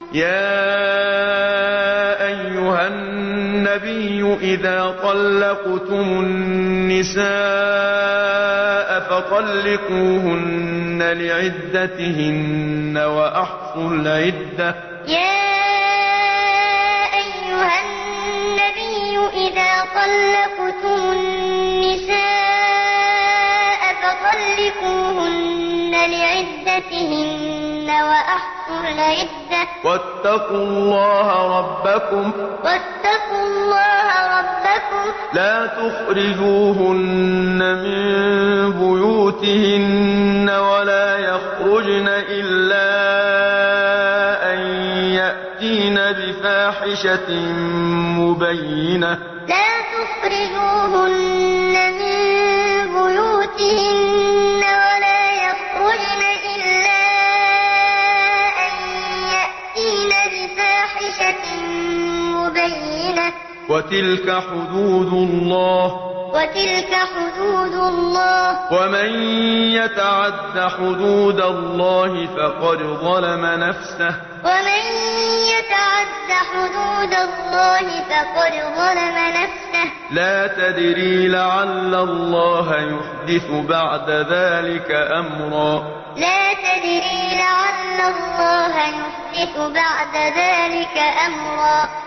يا أيها النبي إذا طلقتم النساء فطلقوهن لعدتهن وأحصوا العدة. يا أيها النبي إذا طلقتم النساء فطلقوهن لعدتهن وأحصوا العدة. واتقوا الله ربكم لا تخرجوهن من بيوتهن ولا يخرجن إلا أن يأتين بفاحشة مبينة. لا تخرجوهن من بيوتهن ولا يخرجن إلا أن يأتين بفاحشة مبينة. وتلك حدود الله ومن يتعد حدود الله فقد ظلم نفسه. لا تدري لعل الله يحدث بعد ذلك أمرا.